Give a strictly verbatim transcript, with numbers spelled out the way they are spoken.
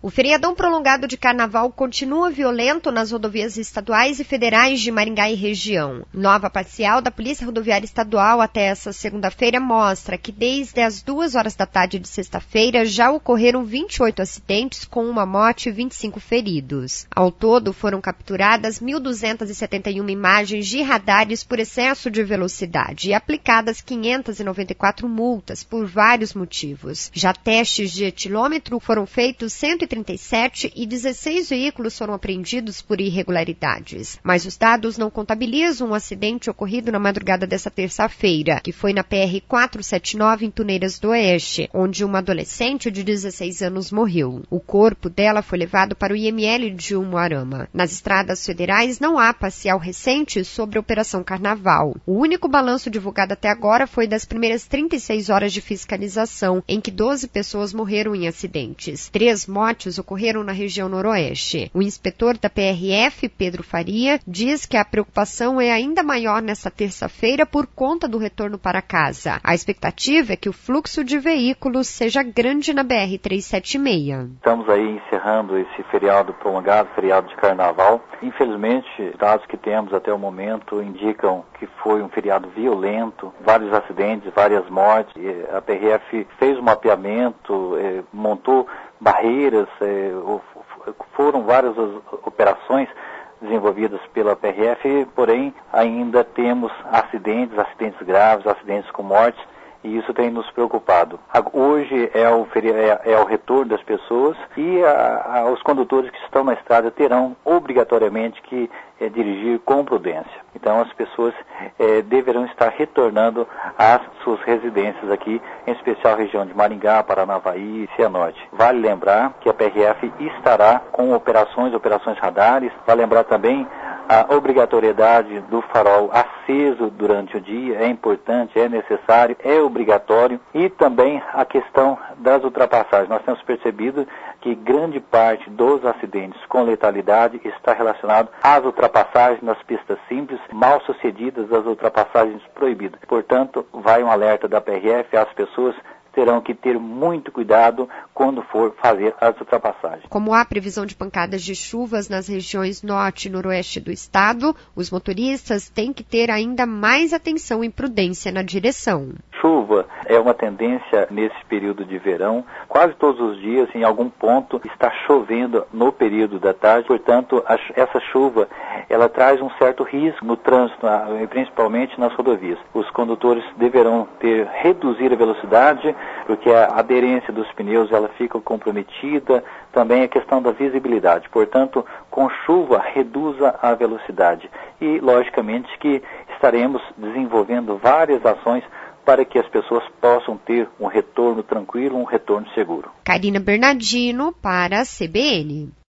O feriadão prolongado de carnaval continua violento nas rodovias estaduais e federais de Maringá e região. Nova parcial da Polícia Rodoviária Estadual até essa segunda-feira mostra que desde as duas horas da tarde de sexta-feira já ocorreram vinte e oito acidentes com uma morte e vinte e cinco feridos. Ao todo foram capturadas mil duzentas e setenta e uma imagens de radares por excesso de velocidade e aplicadas quinhentas e noventa e quatro multas por vários motivos. Já testes de etilômetro foram feitos cento e trinta e sete e dezesseis veículos foram apreendidos por irregularidades. Mas os dados não contabilizam um acidente ocorrido na madrugada dessa terça-feira, que foi na P R quatrocentos e setenta e nove em Tuneiras do Oeste, onde uma adolescente de dezesseis anos morreu. O corpo dela foi levado para o I M L de Umuarama. Nas estradas federais não há parcial recente sobre a Operação Carnaval. O único balanço divulgado até agora foi das primeiras trinta e seis horas de fiscalização, em que doze pessoas morreram em acidentes. Três mortes ocorreram na região noroeste. O inspetor da P R F, Pedro Faria, diz que a preocupação é ainda maior nesta terça-feira por conta do retorno para casa. A expectativa é que o fluxo de veículos seja grande na B R trezentos e setenta e seis. Estamos aí encerrando esse feriado prolongado, feriado de carnaval. Infelizmente, os dados que temos até o momento indicam que foi um feriado violento, vários acidentes, várias mortes. A P R F fez um mapeamento, montou barreiras, foram várias operações desenvolvidas pela P R F, porém ainda temos acidentes, acidentes graves, acidentes com mortes, e isso tem nos preocupado. Hoje é o, é, é o retorno das pessoas e a, a, os condutores que estão na estrada terão obrigatoriamente que é, dirigir com prudência. Então as pessoas é, deverão estar retornando às suas residências aqui, em especial a região de Maringá, Paranavaí e Cianorte. Vale lembrar que a P R F estará com operações, operações radares. Vale lembrar também a obrigatoriedade do farol aceso durante o dia, é importante, é necessário, é obrigatório. E também a questão das ultrapassagens. Nós temos percebido que grande parte dos acidentes com letalidade está relacionado às ultrapassagens nas pistas simples, mal sucedidas, das ultrapassagens proibidas. Portanto, vai um alerta da P R F às pessoas terão que ter muito cuidado quando for fazer as ultrapassagens. Como há previsão de pancadas de chuvas nas regiões norte e noroeste do estado, os motoristas têm que ter ainda mais atenção e prudência na direção. Chuva é uma tendência nesse período de verão. Quase todos os dias, em algum ponto, está chovendo no período da tarde. Portanto, a, essa chuva, ela traz um certo risco no trânsito, principalmente nas rodovias. Os condutores deverão ter, reduzir a velocidade, porque a aderência dos pneus ela fica comprometida, também a questão da visibilidade. Portanto, com chuva, reduza a velocidade. E, logicamente, que estaremos desenvolvendo várias ações para que as pessoas possam ter um retorno tranquilo, um retorno seguro. Karina Bernardino para a C B N.